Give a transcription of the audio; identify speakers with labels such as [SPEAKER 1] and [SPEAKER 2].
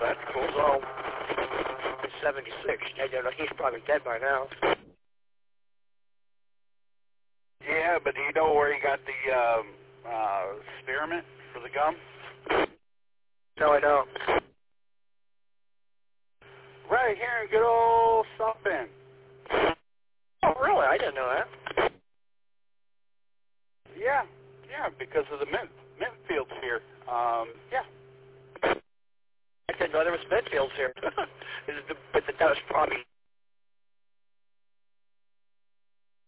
[SPEAKER 1] that's cool.
[SPEAKER 2] So, he's 76. I don't know, he's probably dead by now.
[SPEAKER 1] Yeah, but do you know where he got the spearmint for the gum?
[SPEAKER 2] No, I don't.
[SPEAKER 1] Right here in good old South Bend.
[SPEAKER 2] Oh, really? I didn't know that.
[SPEAKER 1] Yeah, because of the mint fields here. Yeah.
[SPEAKER 2] I didn't know there was mint fields here. But that was probably